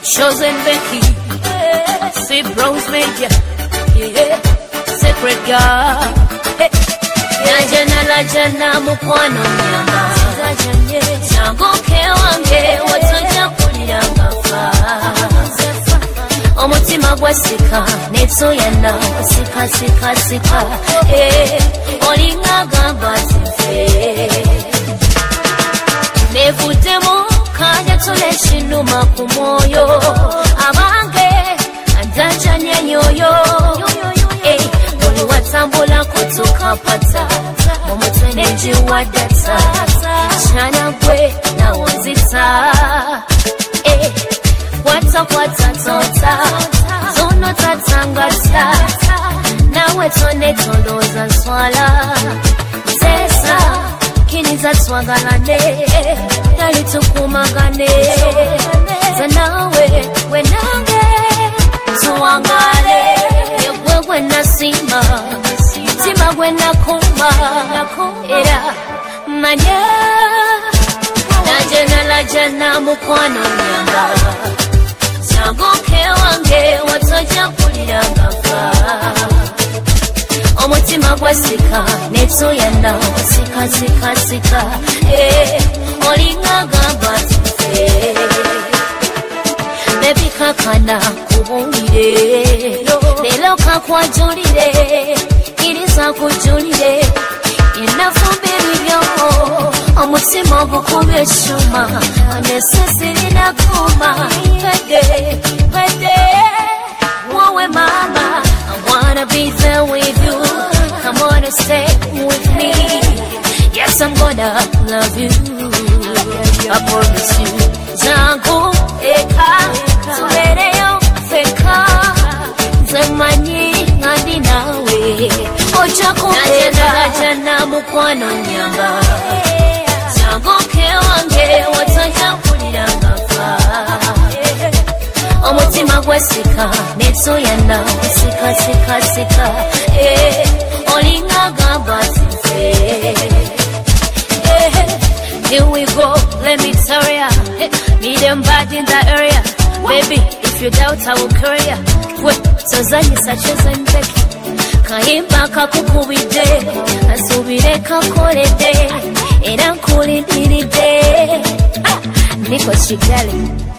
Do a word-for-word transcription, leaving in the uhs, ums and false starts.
Shows and Becky, yeah. Sweet Rose Media, yeah. Sacred God, hey. Najana la jana mukwano nyamba Chango ke wange watoja kuliranga fa Omutima gwasika netso yana sika sika sika eh olinga gamba sife Nevutemo kanya tole shinuma kumoyo abange andanja nyoyo eh oli watambula kutuka pata Momotweneji wadata Chana kwe na wazita Eh, wata wata tota Zono tatangata Nawe tone toloza swala Sesa, kiniza twagalane Dali tukumagane Zanawe, wenange Tuangale Yewe wenasima Tima gwena kuma Era Manya Najana la jana mukwano nyamba Chango ke wange watoja kuliranga fa Omutima gwasika netso yanda sika sika sika Eh olinga gamba tife Baby kakana kubungire Lelo kakwajulire Iriza kujulire Inafumbiri yo Omutima bukube shuma Anesesiri na kuma Pede, pede Wawe mama I wanna be there with you Come on and stay with me Yes, I'm gonna love you I promise you Zangu eka Tuwereyo feka Zemanyi ngandi nawe Oja kupenda Najana mukwano nyamba Chango ke wange Watoja kuliranga fa Omutima gwesika Netso yana Sika sika sika Eh Olinga gamba sife Eh Here we go Let me tell ya Need them bad in the area Baby if you doubt I will carry ya Wait Tozanyi sacheza mbeki Kahimba kakukubide Asubire kakolede Era nkulindiride Niko Kigali